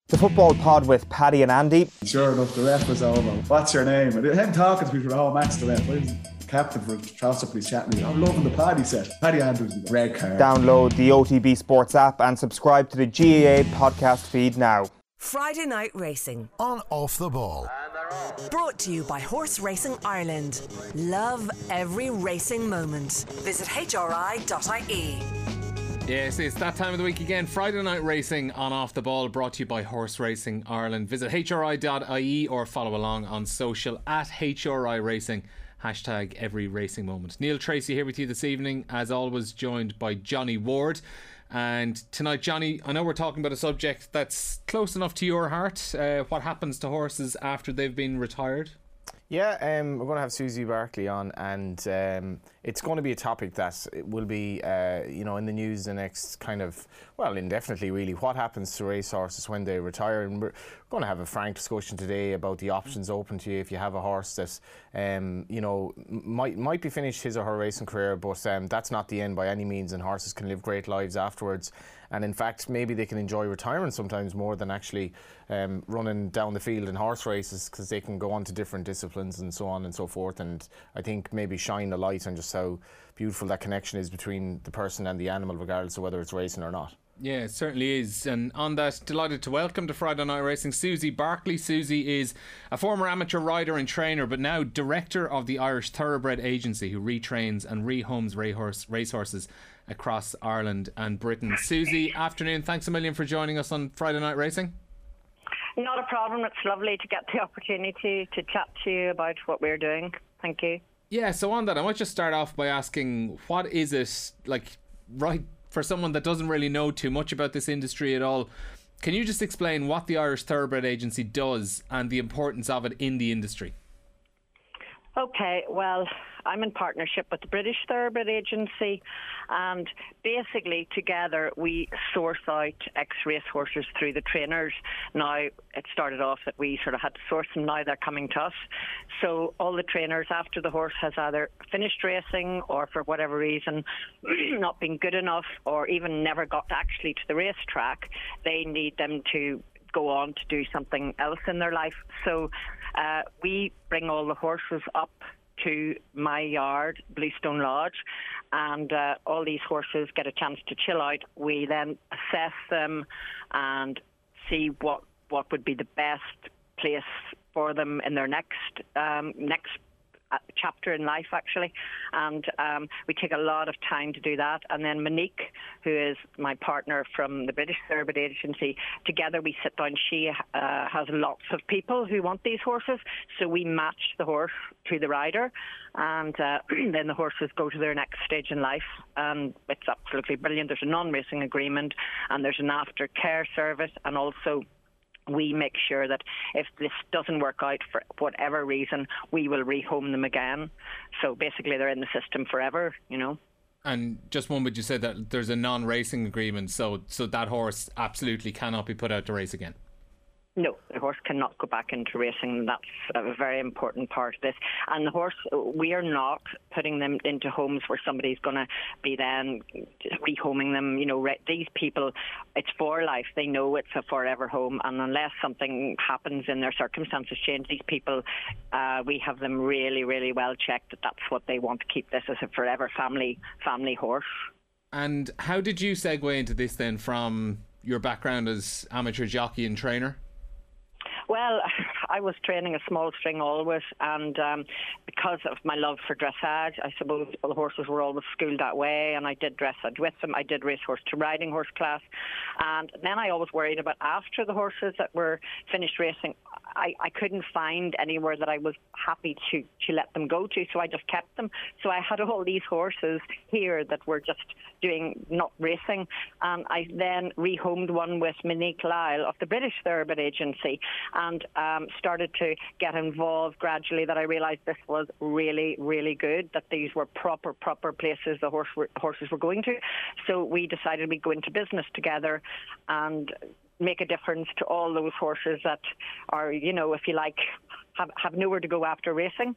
The Football Pod with Paddy and Andy. Sure enough, the ref was over. What's your name? And him talking to me for the whole match, the ref. I was captain for Charleston Police chatting. I'm loving the Paddy set. Paddy Andrews with the red card. Download the OTB Sports app and subscribe to the GAA podcast feed now. Friday Night Racing on Off the Ball. Brought to you by Horse Racing Ireland. Love every racing moment. Visit hri.ie. Yes, it's that time of the week again. Friday Night Racing on Off the Ball, brought to you by Horse Racing Ireland. Visit hri.ie or follow along on social at HRI Racing. Hashtag every racing moment. Neil Tracy here with you this evening, as always, joined by Johnny Ward. And tonight, Johnny, I know we're talking about a subject that's close enough to your heart. What happens to horses after they've been retired? Yeah, we're going to have Susie Barkley on, and it's going to be a topic that will be, in the news the next indefinitely really. What happens to racehorses when they retire? And we're going to have a frank discussion today about the options open to you if you have a horse that, might be finished his or her racing career, but that's not the end by any means, and horses can live great lives afterwards. And in fact, maybe they can enjoy retirement sometimes more than actually running down the field in horse races, because they can go on to different disciplines and so on and so forth. And I think maybe shine a light on just how beautiful that connection is between the person and the animal, regardless of whether it's racing or not. Yeah, it certainly is. And on that, delighted to welcome to Friday Night Racing Susie Barkley. Susie is a former amateur rider and trainer, but now director of the Irish Thoroughbred Agency, who retrains and rehomes racehorses across Ireland and Britain. Susie, afternoon. Thanks a million for joining us on Friday Night Racing. Not a problem. It's lovely to get the opportunity to chat to you about what we're doing. Thank you. Yeah, so on that, I might just start off by asking, what is it like, right, for someone that doesn't really know too much about this industry at all? Can you just explain what the Irish Thoroughbred Agency does and the importance of it in the industry? Okay, well, I'm in partnership with the British Thoroughbred Agency, and basically together we source out ex-race horses through the trainers. Now, it started off that we sort of had to source them, now they're coming to us. So all the trainers, after the horse has either finished racing or for whatever reason not been good enough, or even never got actually to the racetrack, they need them to go on to do something else in their life. So we bring all the horses up to my yard, Bluestone Lodge, and all these horses get a chance to chill out. We then assess them and see what would be the best place for them in their next chapter in life, actually. And we take a lot of time to do that. And then Monique, who is my partner from the British Thoroughbred Agency, together we sit down. She has lots of people who want these horses, so we match the horse to the rider, and then the horses go to their next stage in life. And it's absolutely brilliant. There's a non-racing agreement, and there's an aftercare service, and also we make sure that if this doesn't work out for whatever reason, we will rehome them again. So basically they're in the system forever, you know. And just one, would you say that there's a non-racing agreement, so that horse absolutely cannot be put out to race again? No, the horse cannot go back into racing. That's a very important part of this. And the horse, we are not putting them into homes where somebody's going to be then rehoming them. You know, these people, it's for life. They know it's a forever home. And unless something happens and their circumstances change, these people, we have them really, really well checked that that's what they want, to keep this as a forever family horse. And how did you segue into this then, from your background as amateur jockey and trainer? Well, I was training a small string always, and because of my love for dressage, I suppose all the horses were always schooled that way, and I did dressage with them. I did racehorse to riding horse class, and then I always worried about after the horses that were finished racing, I couldn't find anywhere that I was happy to let them go to, so I just kept them. So I had all these horses here that were just doing not racing, and I then rehomed one with Monique Lyle of the British Thoroughbred Agency, and started to get involved gradually, that I realised this was really, really good, that these were proper places the horses were going to. So we decided we'd go into business together and make a difference to all those horses that are, you know, if you like, have nowhere to go after racing.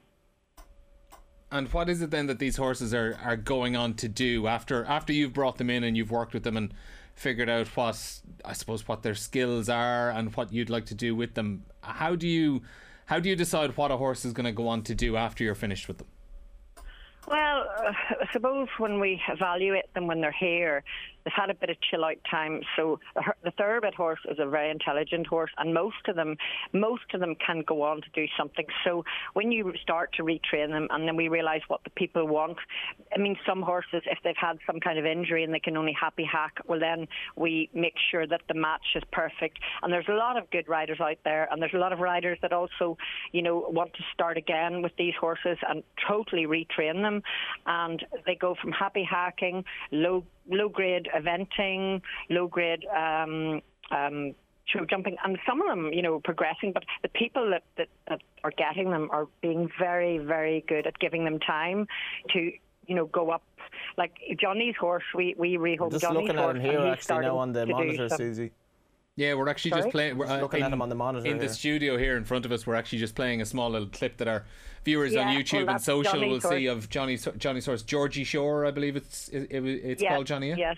And what is it then that these horses are going on to do after you've brought them in and you've worked with them and figured out what their skills are and what you'd like to do with them. How do you decide what a horse is going to go on to do after you're finished with them? Well, I suppose when we evaluate them when they're here, they've had a bit of chill out time. So the thoroughbred horse is a very intelligent horse, and most of them can go on to do something. So when you start to retrain them, and then we realise what the people want. I mean, some horses, if they've had some kind of injury and they can only happy hack, well, then we make sure that the match is perfect. And there's a lot of good riders out there, and there's a lot of riders that also, want to start again with these horses and totally retrain them. And they go from happy hacking, low grade eventing, low grade show jumping, and some of them, progressing. But the people that are getting them are being very, very good at giving them time to, go up. Like Johnny's horse, we rehome Johnny's horse. Just looking at him here actually now on the monitor, Susie. Yeah, we're actually just playing. We're looking at him on the monitor in here. The studio here in front of us. We're actually just playing a small little clip that our viewers on YouTube and social will see of Johnny's horse, Georgie Shore, I believe it's called, Johnny. Yeah?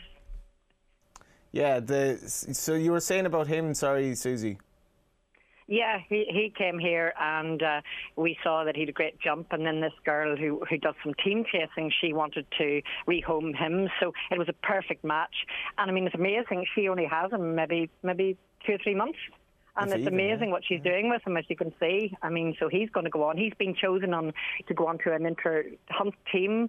Yes. Yeah. So you were saying about him. Sorry, Susie. Yeah, he came here and we saw that he had a great jump, and then this girl who does some team chasing, she wanted to rehome him, so it was a perfect match. And I mean, it's amazing. She only has him maybe 2 or 3 months. And it's amazing what she's doing with him, as you can see. I mean, so he's going to go on. He's been chosen to go on to an inter-hunt team.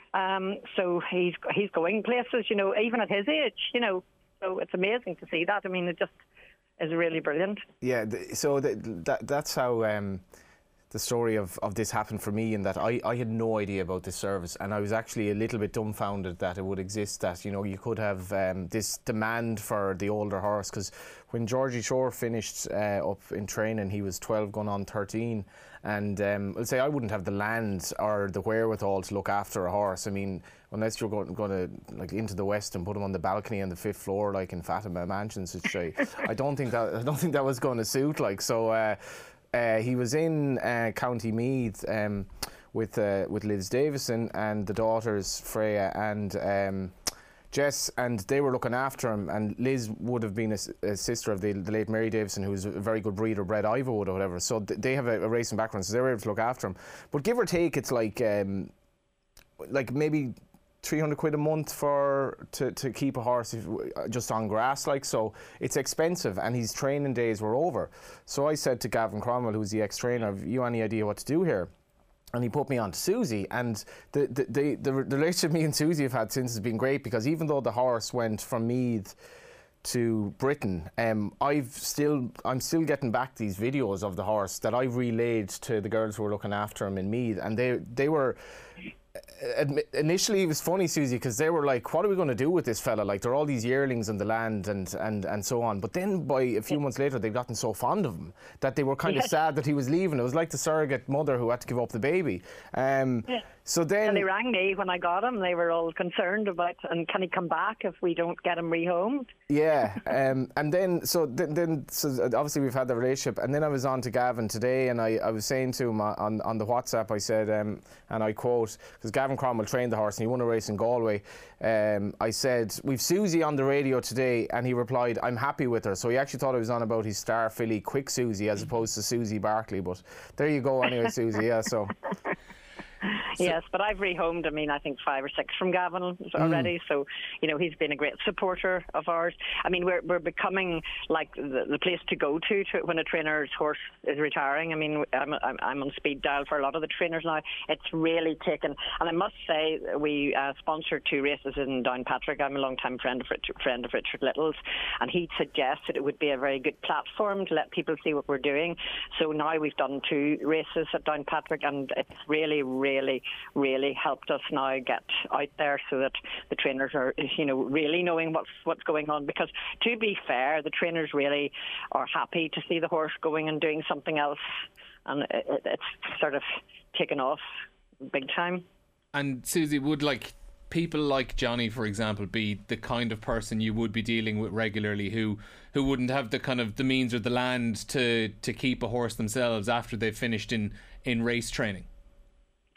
So he's going places, even at his age, So it's amazing to see that. I mean, it just is really brilliant. Yeah, so that's how the story of this happened for me, in that I had no idea about this service, and I was actually a little bit dumbfounded that it would exist, that you could have this demand for the older horse. Because when Georgie Shore finished up in training, he was 12 going on 13, and I'll say I wouldn't have the land or the wherewithal to look after a horse. I mean, unless you're going to like into the West and put him on the balcony on the 5th floor, like in Fatima Mansions, which I don't think that was going to suit. Like, so he was in County Meath with Liz Davison and the daughters Freya and Jess, and they were looking after him. And Liz would have been a sister of the late Mary Davison, who was a very good breeder, bred Ivawood or whatever. So they have a racing background, so they were able to look after him. But give or take, it's like maybe 300 quid a month to keep a horse just on grass, like. So it's expensive, and his training days were over. So I said to Gavin Cromwell, who's the ex-trainer, have you any idea what to do here? And he put me on to Susie, and the relationship me and Susie have had since has been great, because even though the horse went from Meath to Britain, I'm still getting back these videos of the horse that I've relayed to the girls who were looking after him in Meath, and they were. Initially it was funny, Susie, because they were like, what are we going to do with this fella? Like, there are all these yearlings on the land and so on. But then by a few months later, they'd gotten so fond of him that they were kind of sad that he was leaving. It was like the surrogate mother who had to give up the baby. So then... And they rang me when I got him. They were all concerned about, and can he come back if we don't get him rehomed? Yeah. And then so obviously we've had the relationship. And then I was on to Gavin today, and I was saying to him on the WhatsApp, I said, and I quote, because Gavin Cromwell trained the horse and he won a race in Galway, I said, we've Susie on the radio today, and he replied, I'm happy with her. So he actually thought I was on about his star filly Quick Susie as opposed to Susie Barkley, but there you go anyway, Susie. Yeah, so yes, but I've rehomed, I think 5 or 6 from Gavin already. So, he's been a great supporter of ours. I mean, we're becoming like the place to go to when a trainer's horse is retiring. I mean, I'm on speed dial for a lot of the trainers now. It's really taken, and I must say, we sponsored 2 races in Downpatrick. I'm a long-time friend of Richard Little's, and he suggested it would be a very good platform to let people see what we're doing. So now we've done 2 races at Downpatrick, and it's really helped us now get out there, so that the trainers are, really knowing what's going on. Because to be fair, the trainers really are happy to see the horse going and doing something else, and it's sort of taken off big time. And Susie, would people like Johnny, for example, be the kind of person you would be dealing with regularly, who wouldn't have the kind of the means or the land to keep a horse themselves after they've finished in race training?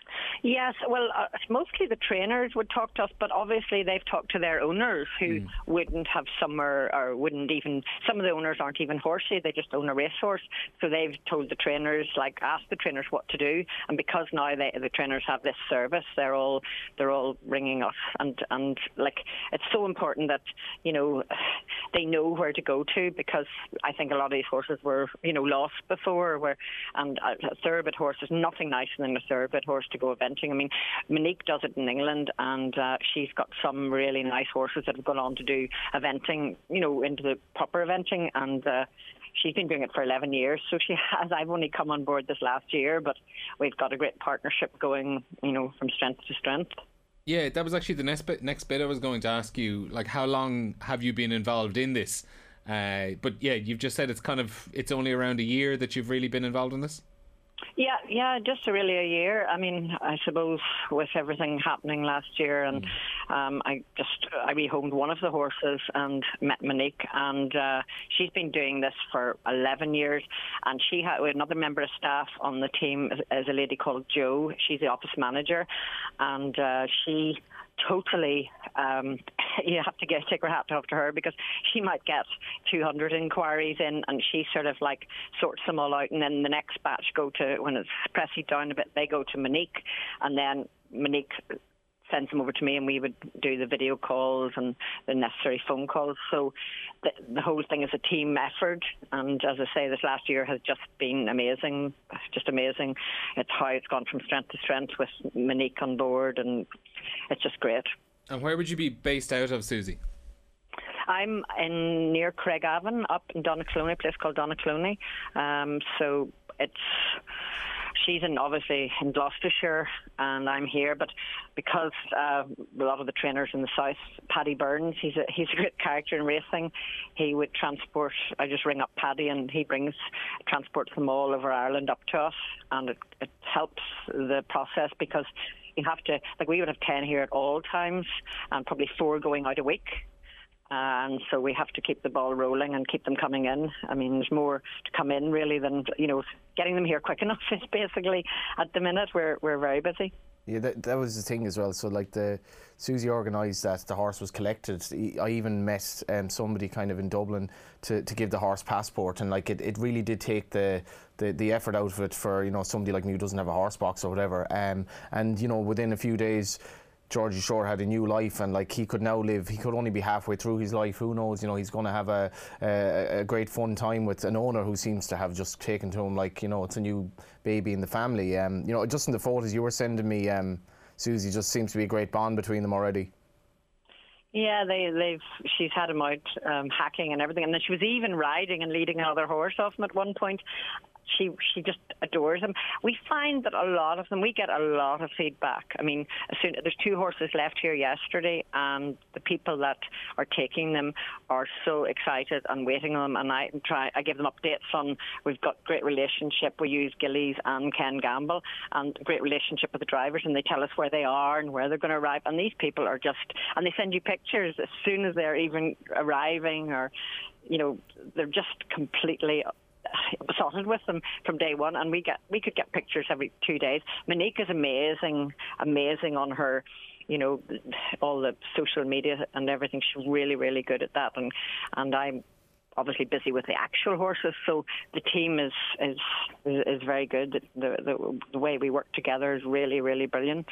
Yes, well, mostly the trainers would talk to us, but obviously they've talked to their owners who wouldn't have summer or wouldn't even. Some of the owners aren't even horsey; they just own a racehorse. So they've told the trainers, like, ask the trainers what to do. And because now the trainers have this service, they're all ringing us, and like, it's so important that they know where to go to, because I think a lot of these horses were lost before. And a thoroughbred horse is nothing nicer than a thoroughbred horse to go eventing. I mean, Monique does it in England, and she's got some really nice horses that have gone on to do eventing, into the proper eventing, and she's been doing it for 11 years. So she has. I've only come on board this last year, but we've got a great partnership going, from strength to strength. Yeah, that was actually the next bit I was going to ask you. Like, how long have you been involved in this? But yeah, you've just said it's only around a year that you've really been involved in this? Yeah, just really a year. I mean, I suppose with everything happening last year, and I rehomed one of the horses and met Monique, and she's been doing this for 11 years, and we had another member of staff on the team is a lady called Jo. She's the office manager, and she totally, you have to take her hat off to her, because she might get 200 inquiries in, and she sort of like sorts them all out, and then the next batch go to, when it's pressing down a bit, they go to Monique, and then Monique sends them over to me, and we would do the video calls and the necessary phone calls. So the whole thing is a team effort, and as I say, this last year has just been amazing. Just amazing. It's how it's gone from strength to strength with Monique on board, and it's just great. And where would you be based out of, Susie? I'm near Craigavon, up in Donaghcloney, a place called Donaghcloney. So she's obviously in Gloucestershire, and I'm here. But because a lot of the trainers in the south, Paddy Burns, he's a great character in racing. He would transport. I just ring up Paddy, and he transports them all over Ireland up to us, and it helps the process, because you have to, like, we would have 10 here at all times, and probably 4 going out a week. And so we have to keep the ball rolling and keep them coming in. I mean, there's more to come in, really, than, getting them here quick enough is basically, at the minute, we're very busy. Yeah, that was the thing as well. So, like, Susie organised that the horse was collected. I even met somebody kind of in Dublin to give the horse passport, and like it really did take the effort out of it for somebody like me who doesn't have a horse box or whatever. And within a few days, Georgie Shore had a new life, and like he could only be halfway through his life. Who knows? He's going to have a great fun time with an owner who seems to have just taken to him like it's a new baby in the family. Just in the photos you were sending me, Susie, just seems to be a great bond between them already. Yeah, she's had him out hacking and everything, and then she was even riding and leading another horse off him at one point. She just adores him. We find that a lot of them, we get a lot of feedback. I mean, there's 2 horses left here yesterday, and the people that are taking them are so excited and waiting on them, and I give them updates on, we've got great relationship. We use Gillies and Ken Gamble, and great relationship with the drivers, and they tell us where they are and where they're going to arrive, and these people are just, and they send you pictures as soon as they're even arriving, or they're just completely besotted with them from day one, and we could get pictures every 2 days. Monique is amazing on her, all the social media and everything. She's really, really good at that, and I'm obviously busy with the actual horses, so the team is very good. The way we work together is really, really brilliant.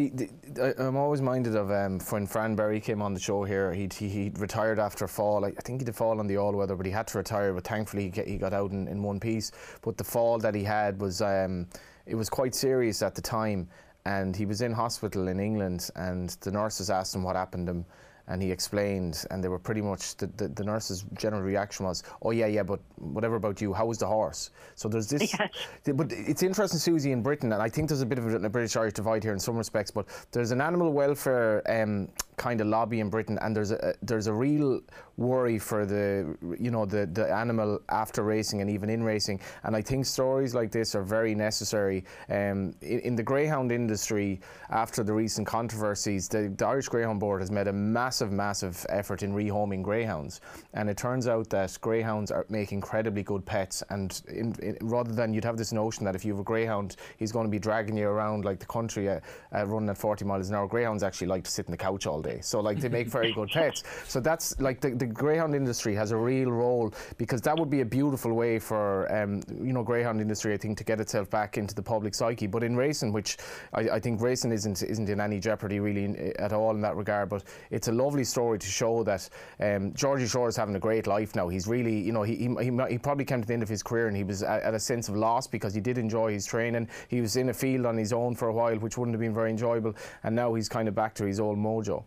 I'm always minded of when Fran Berry came on the show here. He retired after a fall. I think he did fall on the all-weather, but he had to retire. But thankfully he got out in one piece. But the fall that he had was it was quite serious at the time, and he was in hospital in England, and the nurses asked him what happened to him. And he explained, and they were pretty much, the nurse's general reaction was, oh yeah, but whatever about you, how was the horse? So there's this, but it's interesting, Susie, in Britain, and I think there's a bit of a British-Irish divide here in some respects, but there's an animal welfare kind of lobby in Britain, and there's a real worry for the animal after racing and even in racing. And I think stories like this are very necessary. In the greyhound industry, after the recent controversies, the Irish Greyhound Board has made a massive effort in rehoming greyhounds, and it turns out that greyhounds make incredibly good pets. And rather than you'd have this notion that if you have a greyhound, he's going to be dragging you around like the country running at 40 miles an hour. Greyhounds actually like to sit in the couch all day, so like they make very good pets. So that's like the greyhound industry has a real role, because that would be a beautiful way for greyhound industry, I think, to get itself back into the public psyche. But in racing, which I think racing isn't in any jeopardy really at all in that regard, but it's a lovely story to show that Georgie Shore is having a great life now. He's really, he probably came to the end of his career and he was at a sense of loss, because he did enjoy his training. He was in a field on his own for a while, which wouldn't have been very enjoyable, and now he's kind of back to his old mojo.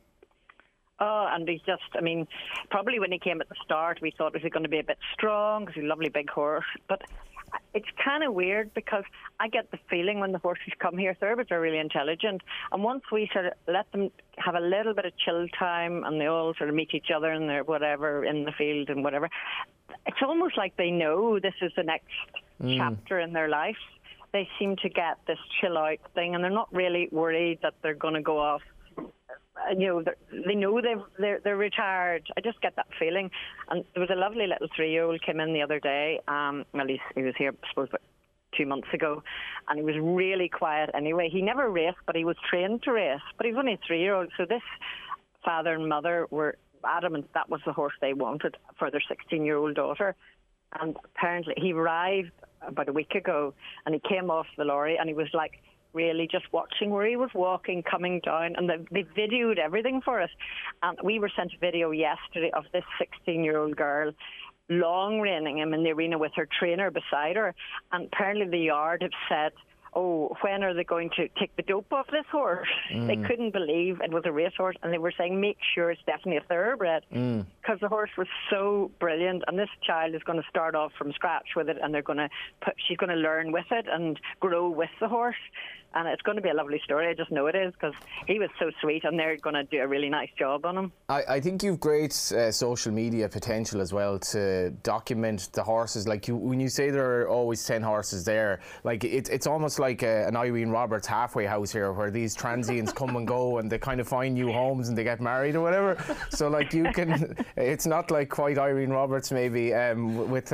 Oh, and he's just, probably when he came at the start, we thought, is he going to be a bit strong? Because he's a lovely big horse. But it's kind of weird, because I get the feeling when the horses come here, thoroughbreds are really intelligent. And once we sort of let them have a little bit of chill time and they all sort of meet each other and they're whatever in the field and whatever, it's almost like they know this is the next chapter in their life. They seem to get this chill out thing, and they're not really worried that they're going to go off. They know they're retired. I just get that feeling. And there was a lovely little 3-year-old came in the other day. He was here, I suppose, about 2 months ago, and he was really quiet anyway. He never raced, but he was trained to race. But he's only a 3-year-old. So this father and mother were adamant that was the horse they wanted for their 16-year-old daughter. And apparently he arrived about a week ago, and he came off the lorry, and he was like really just watching where he was walking, coming down, and they videoed everything for us. And we were sent a video yesterday of this 16-year-old girl long reining him in the arena with her trainer beside her. And apparently the yard have said, oh, when are they going to take the dope off this horse? They couldn't believe it was a racehorse, and they were saying, make sure it's definitely a thoroughbred, because the horse was so brilliant. And this child is going to start off from scratch with it, and she's going to learn with it and grow with the horse. And it's going to be a lovely story. I just know it is, because he was so sweet, and they're going to do a really nice job on him. I think you've great social media potential as well to document the horses. Like when you say there are always 10 horses there, like it's almost like an Irene Roberts halfway house here, where these transients come and go, and they kind of find new homes and they get married or whatever. So like you can, it's not like quite Irene Roberts maybe but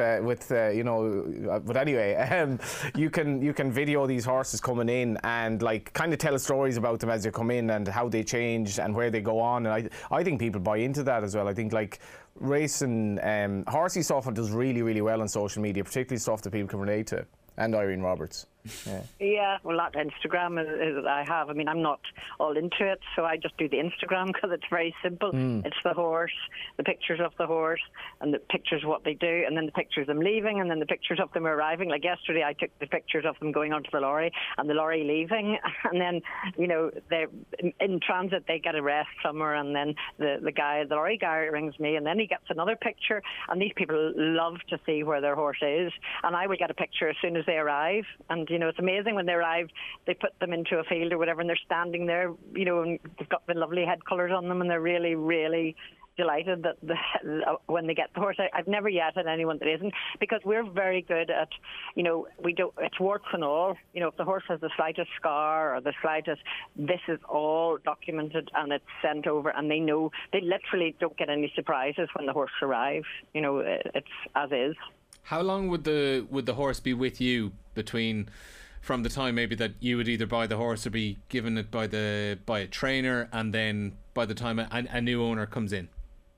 anyway, you can video these horses coming in and like kind of tell stories about them as they come in and how they change and where they go on. And I think people buy into that as well. I think like racing, horsey stuff does really well on social media, particularly stuff that people can relate to. And Irene Roberts. Yeah, well, that Instagram is I have. I mean, I'm not all into it, so I just do the Instagram because it's very simple. It's the horse, the pictures of the horse, and the pictures of what they do, and then the pictures of them leaving, and then the pictures of them arriving. Like yesterday, I took the pictures of them going onto the lorry and the lorry leaving, and then, they're in transit, they get a rest somewhere, and then the lorry guy rings me, and then he gets another picture, and these people love to see where their horse is, and I will get a picture as soon as they arrive. And it's amazing when they arrive, they put them into a field or whatever, and they're standing there, and they've got the lovely head colours on them, and they're really, really delighted that when they get the horse. I've never yet had anyone that isn't, because we're very good at, it's warts and all. If the horse has the slightest scar or the slightest, this is all documented and it's sent over, and they know, they literally don't get any surprises when the horse arrives. It's as is. How long would the horse be with you from the time maybe that you would either buy the horse or be given it by a trainer, and then by the time a new owner comes in?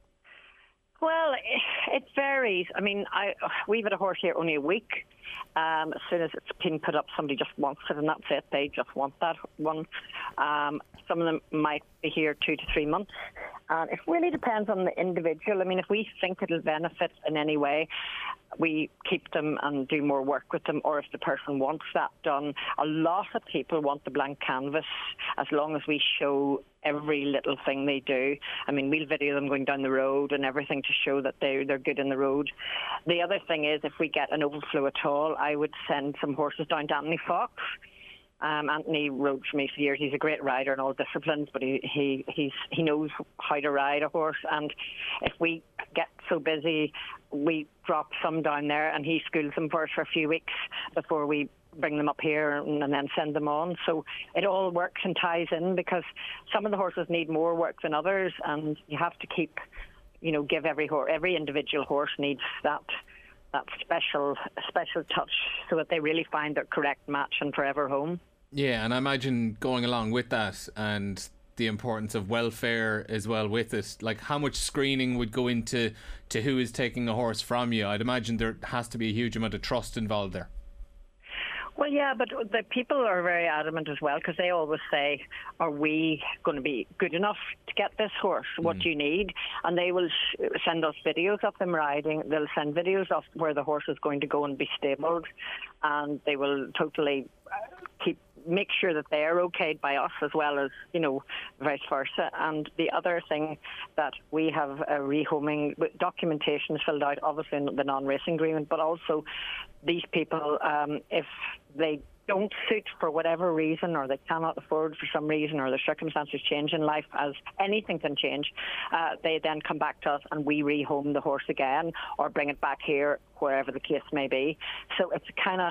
Well, it varies. I mean, we've had a horse here only a week. As soon as it's been put up, somebody just wants it, and that's it. They just want that one. Some of them might be here 2 to 3 months. It really depends on the individual. I mean, if we think it'll benefit in any way, we keep them and do more work with them, or if the person wants that done. A lot of people want the blank canvas as long as we show every little thing they do. I mean, we'll video them going down the road and everything to show that they're good in the road. The other thing is, if we get an overflow at all, I would send some horses down to Anthony Fox, Anthony rode for me for years. He's a great rider in all disciplines, but he knows how to ride a horse. And if we get so busy, we drop some down there, and he schools them for us for a few weeks before we bring them up here and then send them on. So it all works and ties in, because some of the horses need more work than others, and you have to keep, give every individual horse needs that special touch so that they really find their correct match and forever home. Yeah, and I imagine going along with that and the importance of welfare as well with it, like how much screening would go into who is taking a horse from you. I'd imagine there has to be a huge amount of trust involved there. Well, yeah, but the people are very adamant as well, because they always say, are we going to be good enough to get this horse? What do you need? And they will send us videos of them riding. They'll send videos of where the horse is going to go and be stabled, and they will totally make sure that they're okayed by us, as well as, vice versa. And the other thing that we have a rehoming documentation filled out, obviously in the non-racing agreement, but also these people, if they don't suit for whatever reason, or they cannot afford for some reason, or their circumstances change in life, as anything can change, they then come back to us and we rehome the horse again, or bring it back here, wherever the case may be. So it's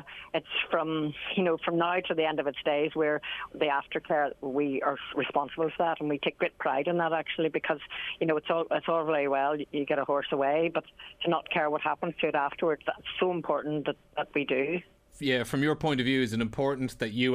from now to the end of its days, where the aftercare, we are responsible for that, and we take great pride in that, actually, because it's all very well you get a horse away, but to not care what happens to it afterwards, that's so important that we do. Yeah, from your point of view, is it important that you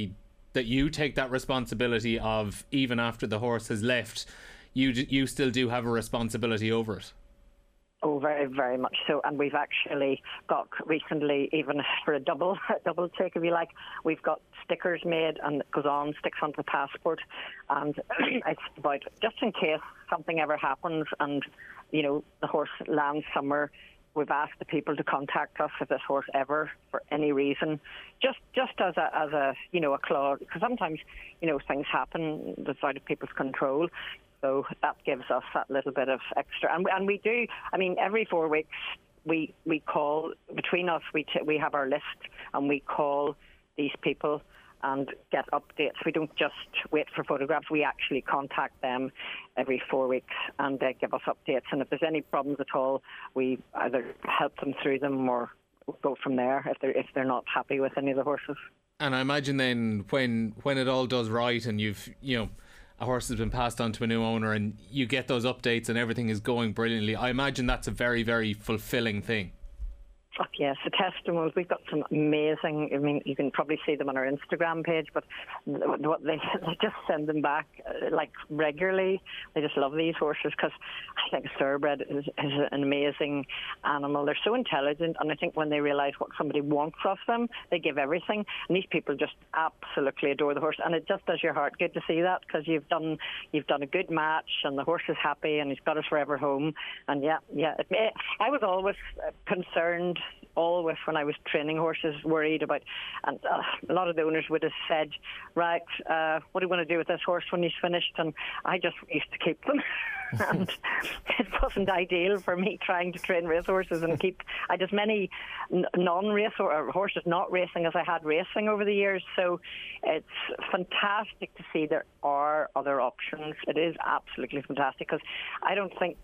take that responsibility of, even after the horse has left, you still do have a responsibility over it? Oh, very, very much so. And we've actually got recently, even for a double take, if you like, we've got stickers made, and it goes on, sticks onto the passport, and it's about, just in case something ever happens and the horse lands somewhere, we've asked the people to contact us if this horse ever, for any reason, just as a clause, because sometimes things happen that's out of people's control. So that gives us that little bit of extra, and we do. I mean, every 4 weeks we call between us. We have our list, and we call these people and get updates. We don't just wait for photographs. We actually contact them every 4 weeks, and they give us updates. And if there's any problems at all, we either help them through them or go from there if they're not happy with any of the horses. And I imagine then when it all does right, and a horse has been passed on to a new owner, and you get those updates and everything is going brilliantly, I imagine that's a very, very fulfilling thing. Oh, yes, the testimonials. We've got some amazing, I mean, you can probably see them on our Instagram page, but what they just send them back like regularly. They just love these horses, because I think thoroughbred is an amazing animal. They're so intelligent, and I think when they realise what somebody wants of them, they give everything. And these people just absolutely adore the horse, and it just does your heart good to see that, because you've done a good match, and the horse is happy, and he's got his forever home. And I was always concerned, always, when I was training horses, worried about, and a lot of the owners would have said, right, what do you want to do with this horse when he's finished? And I just used to keep them. And it wasn't ideal for me trying to train racehorses and keep as many non-race or horses not racing as I had racing over the years. So it's fantastic to see there are other options. It is absolutely fantastic, because I don't think,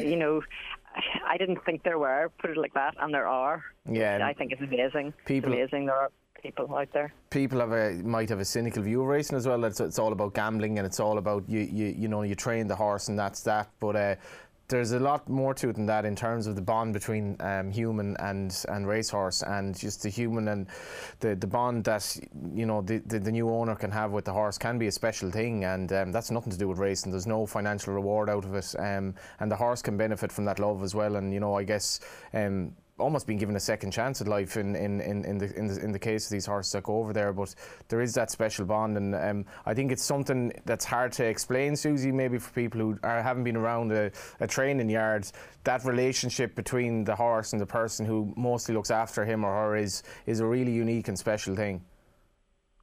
I didn't think there were, put it like that, and there are. Yeah, I think it's amazing. It's amazing. There are people out there. People might have a cynical view of racing as well. It's all about gambling, and it's all about you train the horse, and that's that. But there's a lot more to it than that, in terms of the bond between human and racehorse, and just the human and the bond that the new owner can have with the horse can be a special thing, and that's nothing to do with racing. There's no financial reward out of it, and the horse can benefit from that love as well. And I guess almost being given a second chance at life in the case of these horses that go over there. But there is that special bond, and I think it's something that's hard to explain, Susie, maybe for people who haven't been around a training yard. That relationship between the horse and the person who mostly looks after him or her is a really unique and special thing.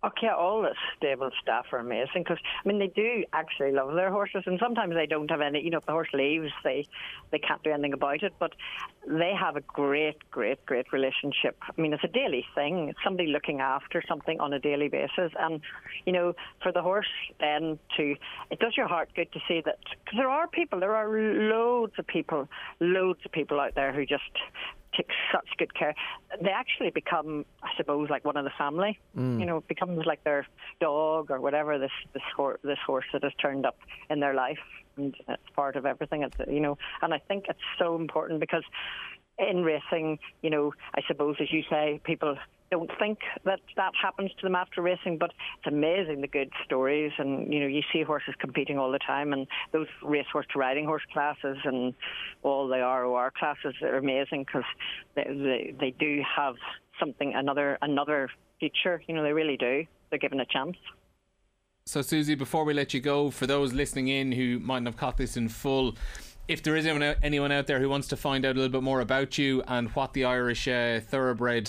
Okay, all the stable staff are amazing because, I mean, they do actually love their horses, and sometimes they don't have any, if the horse leaves, they can't do anything about it, but they have a great relationship. I mean, it's a daily thing. It's somebody looking after something on a daily basis, and, for the horse then it does your heart good to see that, because there are loads of people out there who just take such good care. They actually become, I suppose, like one of the family. It becomes like their dog or whatever. This horse that has turned up in their life, and it's part of everything. And I think it's so important because in racing, I suppose, as you say, people don't think that happens to them after racing, but it's amazing the good stories, and you see horses competing all the time, and those racehorse to riding horse classes and all the ROR classes are amazing because they do have something, another future. They really do. They're given a chance. So Susie, before we let you go, for those listening in who mightn't have caught this in full, if there is anyone out there who wants to find out a little bit more about you and what the Irish Thoroughbred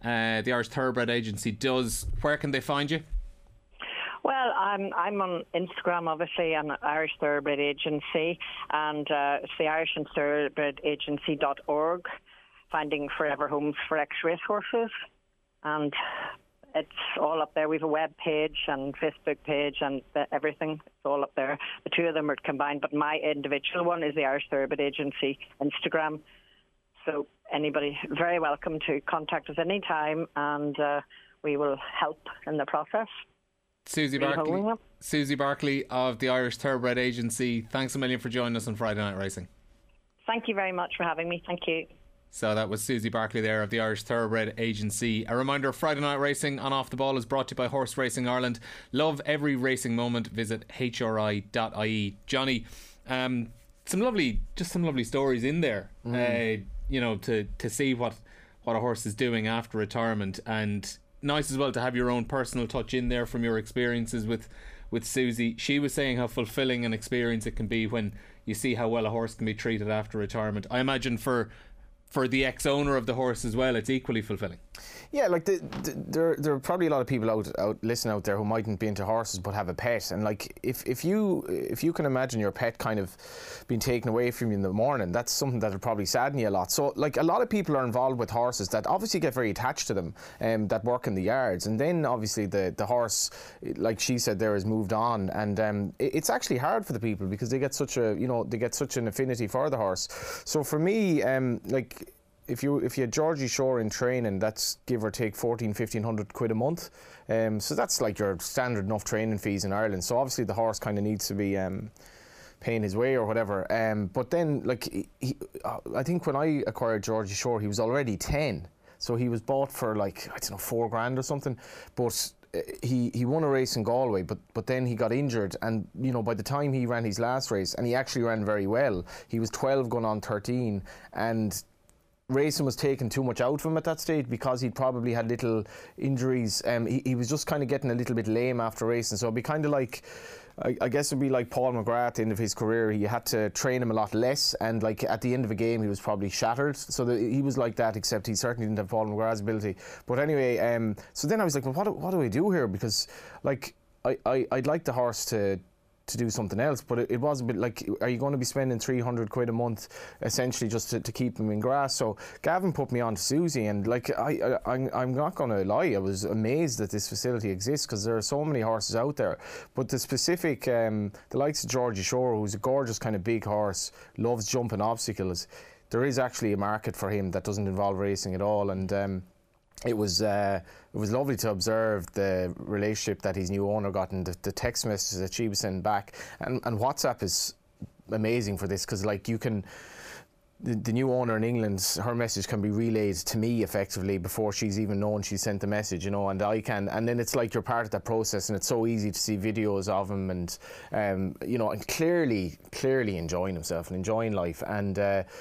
Agency does, where can they find you? Well, I'm on Instagram, obviously, and Irish Thoroughbred Agency, and it's the IrishandThoroughbredAgency.org, finding forever homes for ex-racehorses, and it's all up there. We have a web page and Facebook page and everything. It's all up there. The two of them are combined, but my individual one is the Irish Thoroughbred Agency Instagram. So anybody very welcome to contact us anytime, and we will help in the process. Susie Barclay of the Irish Thoroughbred Agency, thanks a million for joining us on Friday Night Racing. Thank you very much for having me. Thank you. So that was Susie Barclay there of the Irish Thoroughbred Agency. A reminder, Friday Night Racing on Off the Ball is brought to you by Horse Racing Ireland. Love every racing moment. Visit hri.ie. Johnny, some lovely stories in there. To see what a horse is doing after retirement, and nice as well to have your own personal touch in there from your experiences with Susie. She was saying how fulfilling an experience it can be when you see how well a horse can be treated after retirement. I imagine for the ex-owner of the horse as well, it's equally fulfilling. Yeah, like there are probably a lot of people out listening out there who mightn't be into horses but have a pet, and like if you can imagine your pet kind of being taken away from you in the morning, that's something that would probably sadden you a lot. So like a lot of people are involved with horses that obviously get very attached to them, that work in the yards, and then obviously the horse, like she said there, has moved on, and it's actually hard for the people because they get such an affinity for the horse. So for me, like, if you had Georgie Shore in training, that's give or take 1,500 quid a month. So that's like your standard enough training fees in Ireland. So obviously the horse kind of needs to be paying his way or whatever. But then, like, I think when I acquired Georgie Shore, he was already 10. So he was bought for like, I don't know, $4,000 or something. But he won a race in Galway, but then he got injured, and by the time he ran his last race, and he actually ran very well, he was 12 going on 13, and racing was taking too much out of him at that stage because he'd probably had little injuries. He was just kind of getting a little bit lame after racing, so it'd be kind of like, I guess it'd be like Paul McGrath at the end of his career. He had to train him a lot less, and like at the end of a game he was probably shattered. So he was like that, except he certainly didn't have Paul McGrath's ability. But anyway, so then I was like, well, what do I do here? Because like I'd like the horse to do something else, but it was a bit like, are you going to be spending 300 quid a month essentially just to keep him in grass? So Gavin put me on to Susie, and like I'm not going to lie, I was amazed that this facility exists because there are so many horses out there. But the specific, the likes of Georgie Shore, who's a gorgeous kind of big horse, loves jumping obstacles, there is actually a market for him that doesn't involve racing at all. And it was lovely to observe the relationship that his new owner got, and the text messages that she was sending back. And WhatsApp is amazing for this because, like, you can, the new owner in England, her message can be relayed to me effectively before she's even known she sent the message, and I can, and then it's like you're part of that process, and it's so easy to see videos of him, and and clearly enjoying himself and enjoying life. And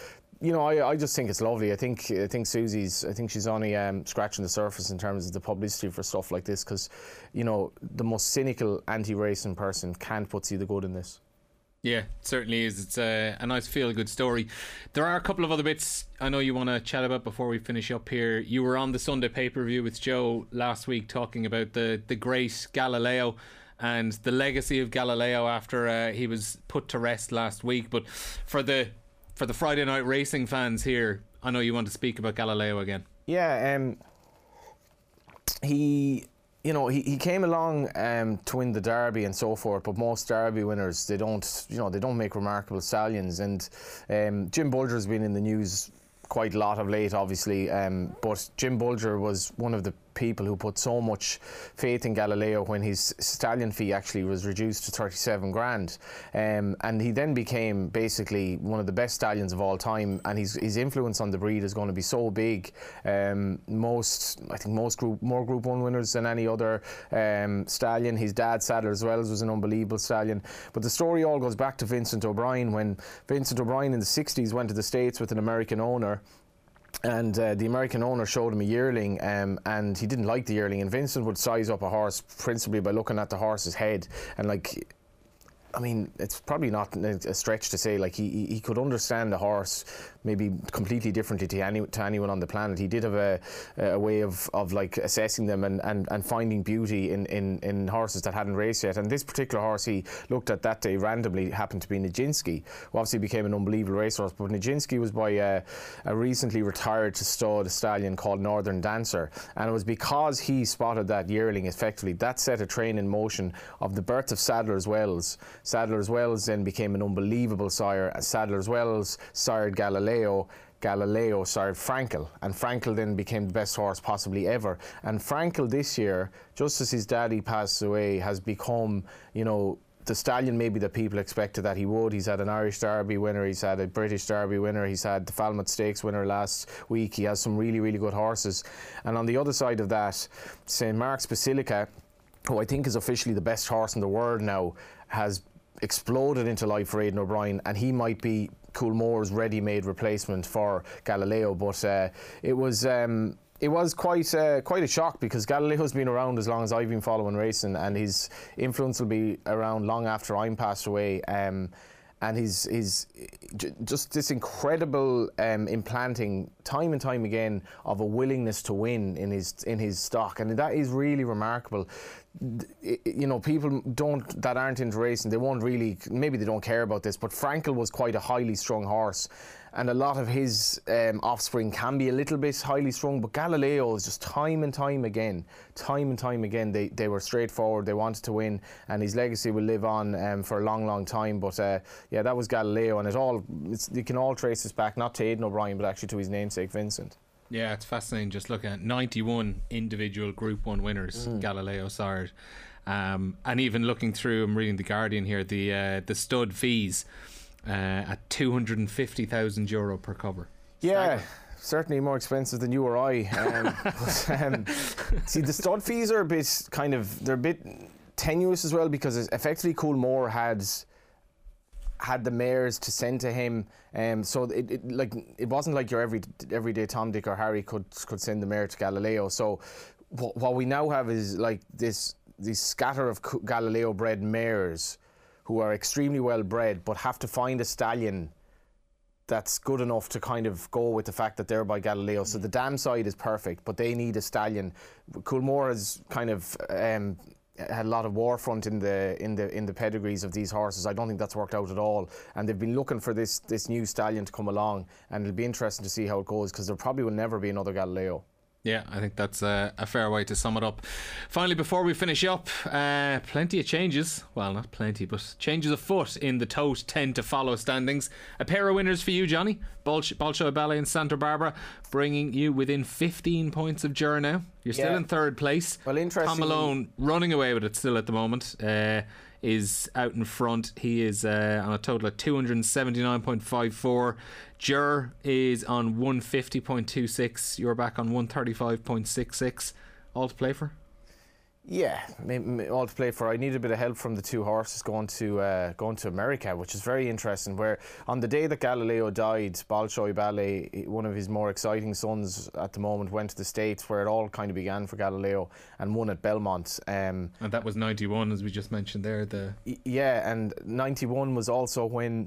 I just think it's lovely. I think she's only scratching the surface in terms of the publicity for stuff like this, because the most cynical anti-racing person can't but see the good in this. Yeah, it certainly is. It's a nice feel-good story. There are a couple of other bits I know you want to chat about before we finish up here. You were on the Sunday pay-per-view with Joe last week talking about the great Galileo and the legacy of Galileo after he was put to rest last week. But for the Friday night racing fans here, I know you want to speak about Galileo again. Yeah, he came along to win the Derby and so forth, but most Derby winners, they don't make remarkable stallions. And Jim Bulger's been in the news quite a lot of late, obviously, but Jim Bulger was one of the people who put so much faith in Galileo when his stallion fee actually was reduced to 37 grand, and he then became basically one of the best stallions of all time, and his influence on the breed is going to be so big. More Group 1 winners than any other stallion. His dad, Sadler's Wells, was an unbelievable stallion. But the story all goes back to Vincent O'Brien, when Vincent O'Brien in the 60s went to the States with an American owner. And the American owner showed him a yearling, and he didn't like the yearling. And Vincent would size up a horse principally by looking at the horse's head. And it's probably not a stretch to say, he could understand the horse maybe completely differently to anyone on the planet. He did have a way of assessing them and finding beauty in horses that hadn't raced yet. And this particular horse he looked at that day randomly happened to be Nijinsky, who obviously became an unbelievable racehorse. But Nijinsky was by a recently retired to stud stallion called Northern Dancer, and it was because he spotted that yearling effectively that set a train in motion of the birth of Sadler's Wells. Sadler's Wells then became an unbelievable sire. Sadler's Wells sired Galileo sired Frankel, and Frankel then became the best horse possibly ever. And Frankel this year, just as his daddy passed away, has become, the stallion maybe that people expected that he would. He's had an Irish Derby winner, he's had a British Derby winner, he's had the Falmouth Stakes winner last week. He has some really, really good horses. And on the other side of that, St. Mark's Basilica, who I think is officially the best horse in the world now, has exploded into life for Aidan O'Brien, and he might be Coolmore's ready-made replacement for Galileo. But it was quite a shock, because Galileo's been around as long as I've been following racing, and his influence will be around long after I'm passed away. And he's just this incredible implanting time and time again of a willingness to win in his stock, and that is really remarkable. People that aren't into racing, they won't really, maybe they don't care about this, but Frankel was quite a highly strung horse, and a lot of his offspring can be a little bit highly strung, but Galileo is just time and time again, they were straightforward, they wanted to win, and his legacy will live on for a long, long time. But that was Galileo, and you can all trace this back, not to Aidan O'Brien, but actually to his namesake Vincent. Yeah, it's fascinating just looking at 91 individual Group 1 winners Galileo sired. And even looking through, I'm reading The Guardian here, the stud fees at €250,000 per cover. Yeah, certainly more expensive than you or I. See, the stud fees are they're a bit tenuous as well, because effectively Coolmore had the mares to send to him, so it wasn't like your everyday Tom, Dick or Harry could send the mare to Galileo. So what we now have is this scatter of Galileo bred mares who are extremely well bred, but have to find a stallion that's good enough to kind of go with the fact that they're by Galileo. So the dam side is perfect, but they need a stallion. Coolmore has kind of had a lot of war front in the pedigrees of these horses. I don't think that's worked out at all, and they've been looking for this new stallion to come along, and it'll be interesting to see how it goes, because there probably will never be another Galileo. Yeah, I think that's a fair way to sum it up. Finally, before we finish up, plenty of changes. Well, not plenty, but changes afoot in the Tote 10 to follow standings. A pair of winners for you, Johnny. Bolshoi Ballet and Santa Barbara, bringing you within 15 points of Jura now. You're still in third place. Well, interesting. Tom Malone running away with it still at the moment. Is out in front. He is on a total of 279.54. Jur is on 150.26. You're back on 135.66. All to play for? Yeah, all to play for. I need a bit of help from the two horses going to America, which is very interesting. Where on the day that Galileo died, Bolshoi Ballet, one of his more exciting sons at the moment, went to the States, where it all kind of began for Galileo, and won at Belmont. And that was 91, as we just mentioned there. Yeah, and 91 was also when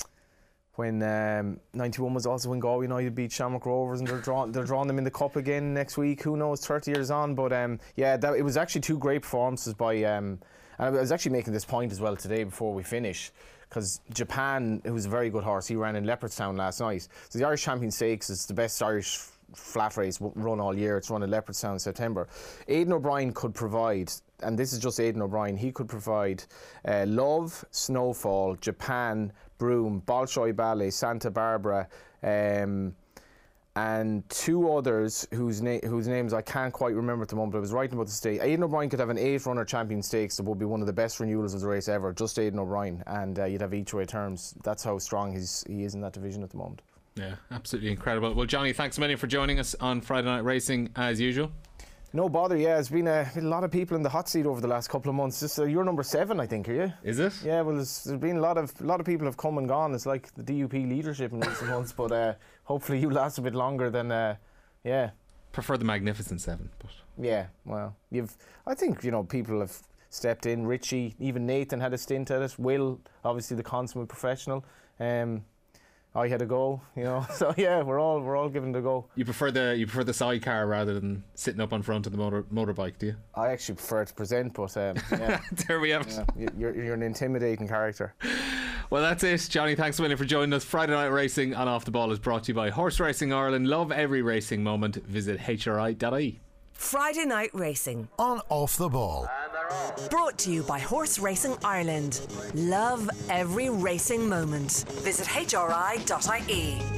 91 was also when Galway United beat Shamrock Rovers, and they're drawing them in the cup again next week. Who knows, 30 years on. But it was actually two great performances by and I was actually making this point as well today before we finish, because Japan, who's a very good horse, he ran in Leopardstown last night. So the Irish Champion Stakes is the best Irish flat race run all year. It's run in Leopardstown in September. Aidan O'Brien could provide, and this is just Aidan O'Brien, he could provide Love, Snowfall, Japan, Broome, Bolshoi Ballet, Santa Barbara, and two others whose names I can't quite remember at the moment, but I was writing about the state. Aidan O'Brien could have an 8-runner Champion Stakes that would be one of the best renewals of the race ever, just Aidan O'Brien, and you'd have each way terms. That's how strong he is in that division at the moment. Yeah, absolutely incredible. Well, Johnny, thanks a million for joining us on Friday Night Racing as usual. No bother, yeah. There's been a lot of people in the hot seat over the last couple of months. Just, you're number 7, I think, are you? Is it? Yeah, well, there's been a lot of people have come and gone. It's like the DUP leadership in recent months, but hopefully you last a bit longer than, yeah. Prefer the Magnificent 7, but... Yeah, well, I think, people have stepped in. Richie, even Nathan had a stint at it. Will, obviously the consummate professional. I had a go, So yeah, we're all giving it a go. You prefer the sidecar rather than sitting up on front of the motorbike, do you? I actually prefer to present, but yeah. There we have it. Yeah, you're an intimidating character. Well, that's it, Johnny. Thanks a million for joining us. Friday Night Racing on Off the Ball is brought to you by Horse Racing Ireland. Love every racing moment. Visit hri.ie. Friday Night Racing on Off the Ball. Brought to you by Horse Racing Ireland. Love every racing moment. Visit hri.ie.